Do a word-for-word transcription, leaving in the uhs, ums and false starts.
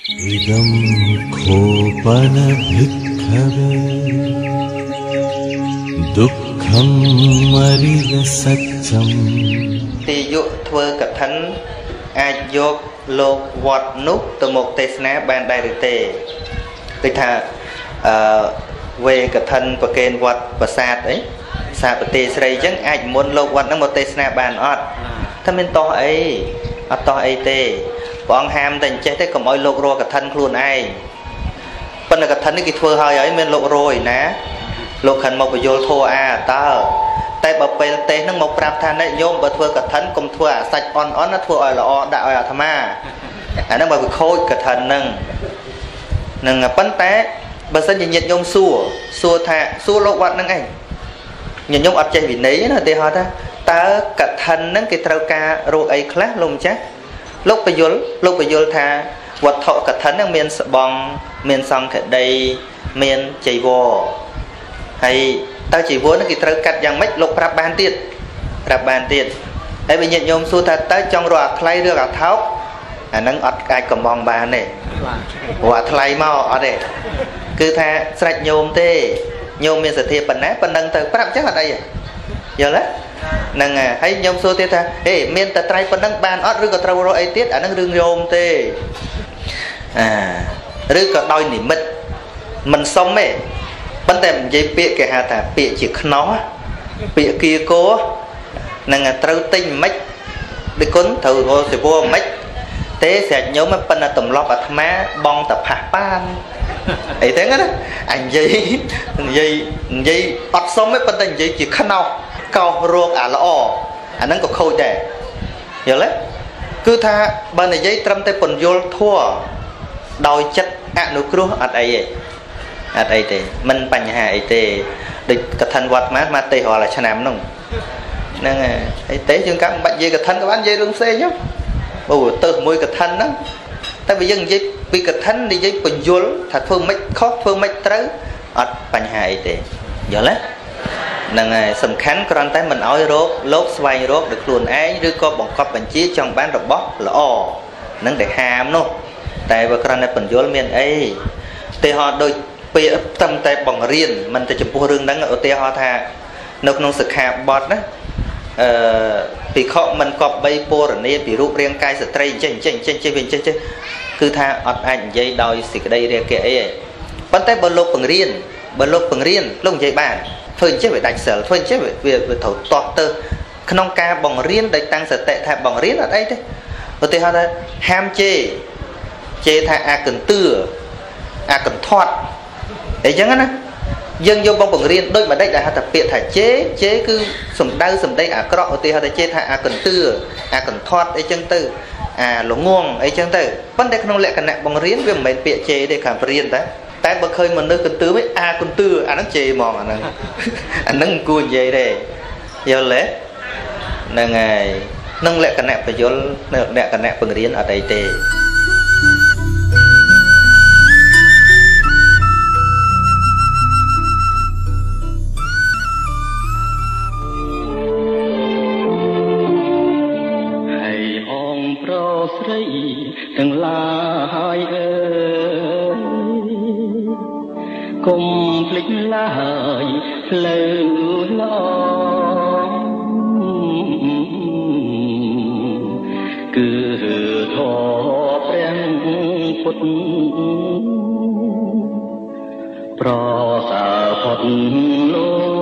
Idam khopana bhikkhave dukkham mariya satcham ទីយកធ្វើកឋិនអាចយកលោកវត្តនោះទៅមកទេសនាបានដែរឬទេគឺថាអឺវេកឋិនប្រកេនវត្តប្រាសាទអីសាបទេស្រីអញ្ចឹងអាចមុនលោកវត្តហ្នឹងមកទេសនាបានអត់ថាមានតោះអីអត់តោះអីទេព្រះអង្គហាមតែអញ្ចេះទេកុំឲ្យលោករកឋិនខ្លួនឯងប៉ុន្តែកឋិននេះគេធ្វើហើយហើយមានលោករយណាលោកខិនមកបញ្យលធัวអាតើតែបើពេលទេសហ្នឹងមកប្រាប់ថាអ្នកញោមបើធ្វើកឋិនកុំធ្វើអាសាច់អន់អន់ណាធ្វើឲ្យល្អដាក់ឲ្យអាត្មាអាហ្នឹងបើវាខូចកឋិនហ្នឹងនឹងប៉ុន្តែបើសិនជាញាតិញោមសួរសួរថាសួរលោកវត្តហ្នឹងឯងញាតិញោមអត់ចេះវិន័យណាទេហៅថាតើកឋិនហ្នឹងគេត្រូវការរកអីខ្លះលោកម្ចាស់លោកបញ្យលលោកបញ្យលថាវត្ថុកឋិនហ្នឹងមានស្បង់មានសង្ឃដីមានចីវរហើយតើជីវរហ្នឹងគេត្រូវកាត់យ៉ាងម៉េចលោកប្រាប់បានទៀតប្រាប់បានទៀតហើយវិញ្ញាណញោមសួរថាតើចង់រកអាថ្លៃឬអាថោកអាហ្នឹងអត់អាចកំងបានទេព្រោះអាថ្លៃមកអត់ទេគឺថាស្រេចញោមទេញោមមានសទ្ធាប៉ុណ្ណាប៉ុណ្ណឹងទៅប្រាប់ចឹងអត់អីយល់ទេហ្នឹងហើយញោមសួរទៀតថាហេមានតែត្រៃប៉ុណ្ណឹងបានអត់ឬក៏ត្រូវរកអីទៀតអាហ្នឹងរឿងញោមទេអាឬក៏ដោយនិមិត្តមិនសុំទេប៉ុន្តែនិយាយពាក្យគេហៅថាពាក្យជាខ្នោះពាក្យគៀកោនឹងត្រូវទិញមិនដូចគុណត្រូវរកសេវមិនទេស្រេចញោមប៉ុន្តែទម្លាប់អាត្មាបងតផាសប៉ានអីទេណាអញនិយាយនិយាយនិយាយអត់សុំទេប៉ុន្តែនិយាយជាខ្នោះកោសរោគអាល្អអាហ្នឹងក៏ខូចដែរយល់ទេគឺថាបើនិយាយត្រឹមតែពន្យល់ធัวដោយចិត្តអនុគ្រោះអត់អីទេអត់អីទេមិនបញ្ហាអីទេដូចកឋិនវត្តមកមកទេរាល់ឆ្នាំហ្នឹងហ្នឹងអីទេយើងកាត់មិនបាច់និយាយកឋិនក៏បាននិយាយរឿងផ្សេងហ្នឹងអូទៅមួយកឋិនហ្នឹងតែបើយើងនិយាយពីកឋិននិយាយពន្យល់ថាធ្វើម៉េចខុសធ្វើម៉េចត្រូវអត់បញ្ហាអីទេយល់ទេហ្នឹងហើយសំខាន់គ្រាន់តែមិនឲ្យរកលោកស្វែងរកដោយខ្លួនឯងឬក៏បង្កប់បញ្ជាចង់បានរបស់ល្អហ្នឹងដែលហាមនោះតែបើគ្រាន់តែពន្យល់មានអីទេហោដូចពាក្យត្រឹមតែបង្រៀនមិនតែចំពោះរឿងហ្នឹងឧទាហរណ៍ថានៅក្នុងសិក្ខាបទណាអឺភិក្ខុមិនគប្បីពរនីពីរូបរាងកាយស្ត្រីអញ្ចឹងអញ្ចឹងអញ្ចឹងចេះវាអញ្ចឹងចេះគឺថាអត់អាចនិយាយដោយសេចក្តីរាគៈអីទេប៉ុន្តែបើលោកបង្រៀនបើលោកបង្រៀនលោកនិយាយបានធ្វើអញ្ចឹងវាដាច់សិលធ្វើអញ្ចឹងវាវាត្រូវតោះទៅក្នុងការបង្រៀនដោយតាំងសតិថាបង្រៀនអត់អីទេឧទាហរណ៍ថាហាមជេរជេរថាអាកន្ទឿអាកន្ធាត់អីចឹងណាយើងយកមកបង្រៀនដូចម្ដេចដែលហៅថាពាក្យថាជេរជេរគឺសំដៅសំដីអាក្រក់ឧទាហរណ៍ថាជេរថាអាកន្ទឿអាកន្ធាត់អីចឹងទៅអាល្ងងអីចឹងទៅប៉ុន្តែក្នុងលក្ខណៈបង្រៀនវាមិនមែនពាក្យជេរទេខាងបរៀនតែតែបើឃើញមនុស្សកន្ទឿវិញអាកន្ទឿអាហ្នឹងជេរហ្មងអាហ្នឹងអាហ្នឹងគួរនិយាយទេយល់ទេហ្នឹងហើយក្នុងលក្ខណៈបញ្យលលក្ខណៈបង្រៀនអត់អីទេស្រីទាំងឡាយអើយកុំភ្លេចឡើយផ្លូវល្អគឺធម៌ព្រះពុទ្ធប្រសើរផុតលោក